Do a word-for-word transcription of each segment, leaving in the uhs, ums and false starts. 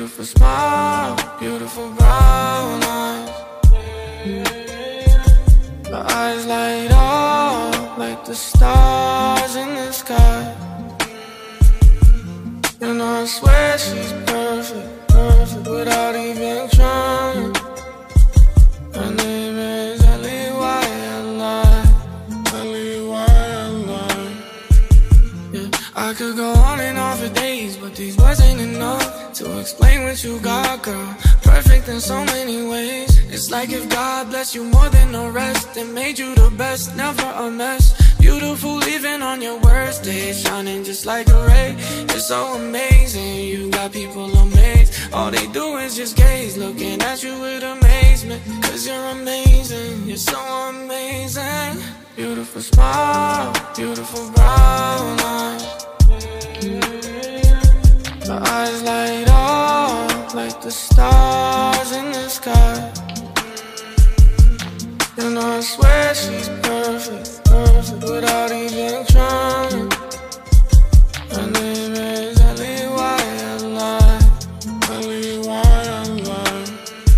Beautiful smile, beautiful brown eyes. Her eyes light up like the stars in the sky. And I swear she's perfect, perfect without even trying. Her name is Ellie Wildlife, Ellie Wildlife. Yeah, I could go on and on for days, but these words ain't enough to explain what you got, girl. Perfect in so many ways. It's like if God blessed you more than the rest and made you the best, never a mess. Beautiful even on your worst days, shining just like a ray. It's so amazing, you got people amazed. All they do is just gaze, looking at you with amazement. Cause you're amazing, you're so amazing. Beautiful smile, beautiful brown eyes. Her eyes light up like the stars in the sky. And I swear she's perfect, perfect without even trying. Her name is Ellie Wildlife, Ellie Wildlife.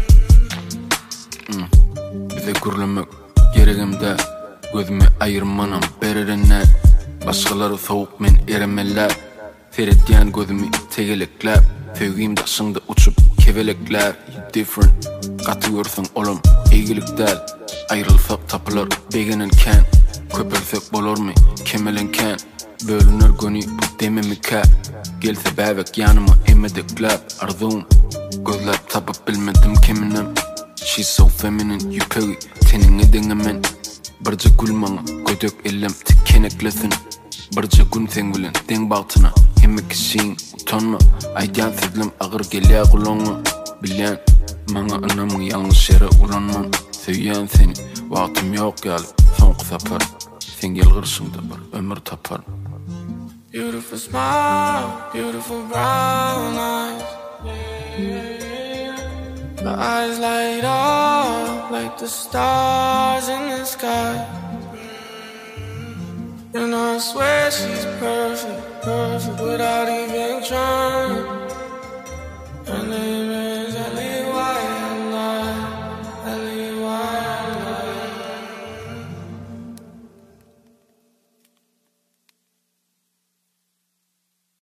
Bize gürlemek gereğimde, gözüme ayırmanam bererinler. Başkaları soğuk men eremeler. Seyretdiyen gözümü tegelekler. Sevgim daşında uçup kevelekler. You different, katı görsün olum iyilikler. Ayrılsak tapılır beginenken. Köpelsek bolor mu kemelenken. Bölünür gönü bu dememike. Gelse bebek yanıma emedekler. Arzum gözler tapıp bilmedim keminem. She's so feminine, you peri tenine dengemen. Barca gülmana gödök ellem tekeneklesin. Barca gün sen bilen den bağtına. Hemek işin utanma. Aydan sizlim ağır gelya kulağına. Bilen bana anamın yanlış yere ulanmam. Sevyen seni vaktim yok yal son sapar. Sen gel gırşımda bir ömür tapar. Beautiful smile, beautiful brown eyes. Her eyes light up like the stars in the sky. And I swear she's perfect, perfect without even trying.